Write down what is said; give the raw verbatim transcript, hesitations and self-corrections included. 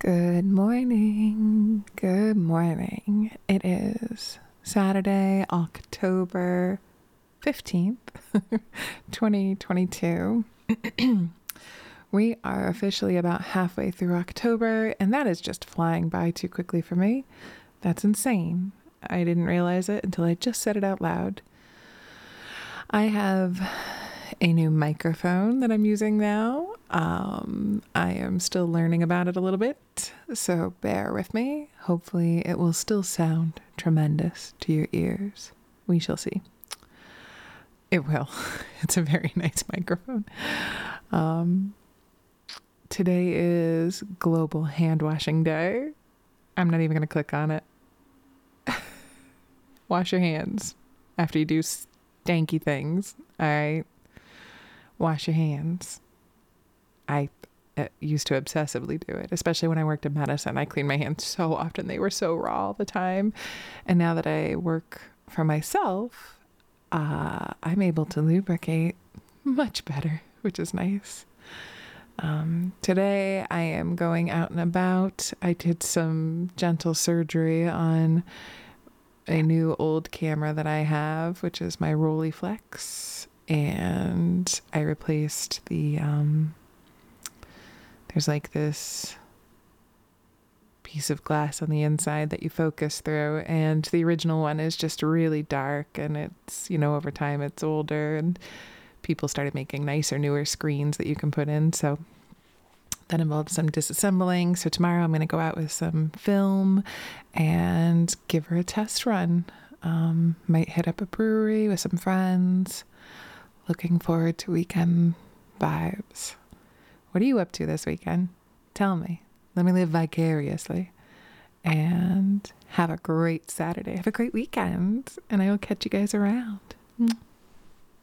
Good morning. Good morning. It is Saturday, October fifteenth, twenty twenty-two. We are officially about halfway through October, and that is just flying by too quickly for me. That's insane. I didn't realize it until I just said it out loud. I have a new microphone that I'm using now. Um, I am still learning about it a little bit, so bear with me. Hopefully it will still sound tremendous to your ears. We shall see. It will. It's a very nice microphone. Um, today is Global Hand Washing Day. I'm not even going to click on it. Wash your hands after you do stanky things. All right. Wash your hands. I uh, used to obsessively do it, especially when I worked in medicine. I cleaned my hands so often. They were so raw all the time. And now that I work for myself, uh, I'm able to lubricate much better, which is nice. Um, today I am going out and about. I did some gentle surgery on a new old camera that I have, which is my Rolleiflex. And I replaced the, um, there's like this piece of glass on the inside that you focus through. And the original one is just really dark, and it's, you know, over time it's older, and people started making nicer, newer screens that you can put in. So that involved some disassembling. So tomorrow I'm going to go out with some film and give her a test run. Um, might hit up a brewery with some friends. Looking forward to weekend vibes. What are you up to this weekend? Tell me. Let me live vicariously. And have a great Saturday. Have a great weekend. And I will catch you guys around.